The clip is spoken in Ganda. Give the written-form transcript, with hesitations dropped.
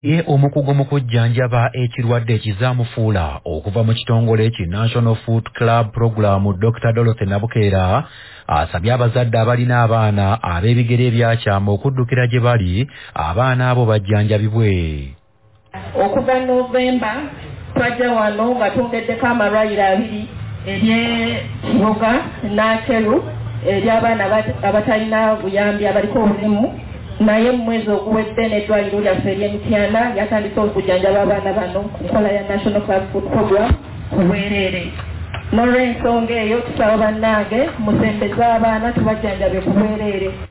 Omukugu mu kujjanjaba ekirwadde ekizaamufuula okuva mu kitongole ki National Food Club Program Dr. Dorothy Nabukeera asabye abazadde abalina abaana ab'ebigere ebyakyama okuddukira gye bali abaana abo bajjanjabibwe. Okuva Novemba twajja wano nga twongeddeko amalwaliro abiri ery'Kiboga Nakyeru ery'abaana abatalina buyambi abaliko obulimu. Naye mwezi oguwedde n'eddwaliro lyaffe ery'Emityana yatandise okujjanjaba abaana bano ku nkola ya National Club Food Program ku bwereere. N'olw'ensonga eyo tusaba bannange musembeze abaana tubajjanjabe ku bwereere.